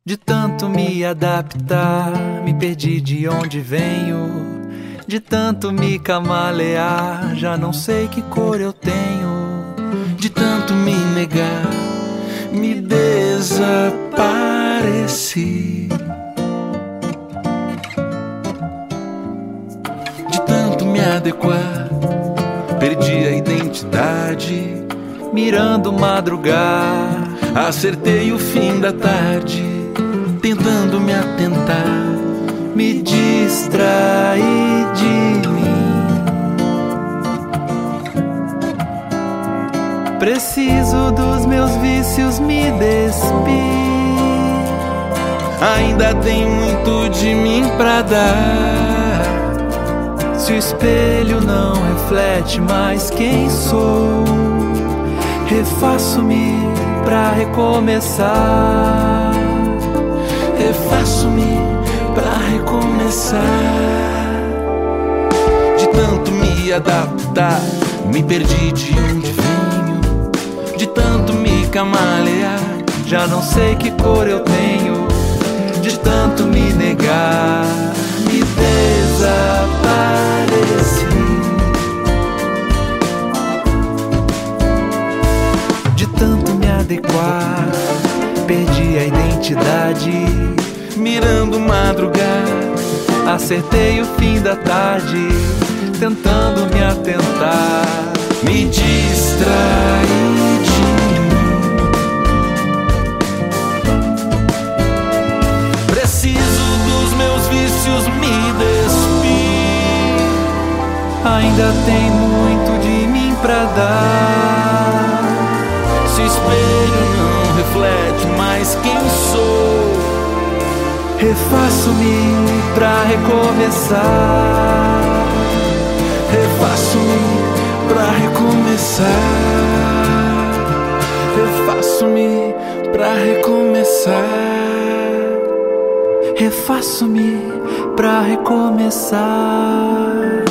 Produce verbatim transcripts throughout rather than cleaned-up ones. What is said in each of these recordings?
De tanto me adaptar, me perdi de onde venho. De tanto me camalear, já não sei que cor eu tenho. De tanto me negar, me desapareci. De tanto me adequar, perdi a identidade. Mirando madrugar, acertei o fim da tarde. Tentando me atentar, me distraí de mim. Preciso dos meus vícios me despir. Ainda tem muito de mim pra dar. Se o espelho não reflete mais quem sou, refaço-me pra recomeçar. Refaço-me pra recomeçar. De tanto me adaptar, me perdi de onde venho. De tanto me camalear, já não sei que cor eu tenho. De tanto me negar, me desapareci. De tanto me adequar, perdi a identidade. Mirando madrugar, acertei o fim da tarde. Tentando me atentar, me distraí de mim. Preciso dos meus vícios me despir. Ainda tem muito de mim pra dar. Se o espelho não reflete mais quem sou, refaço-me pra recomeçar. Refaço-me pra recomeçar. Refaço-me pra recomeçar. Refaço-me pra recomeçar.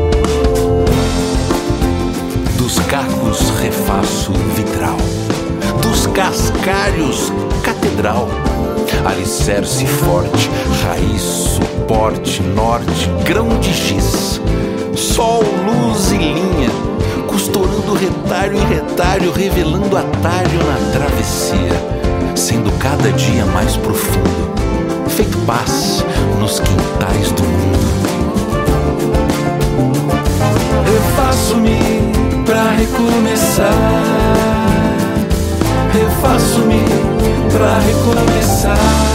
Dos cacos refaço vitral, dos cascalhos catedral. Alicerce forte, raiz, suporte, norte, grão de giz. Sol, luz e linha, costurando retalho em retalho, revelando atalho na travessia, sendo cada dia mais profundo, feito paz nos quintais do mundo. Refaço-me pra recomeçar. Refaço-me pra recomeçar.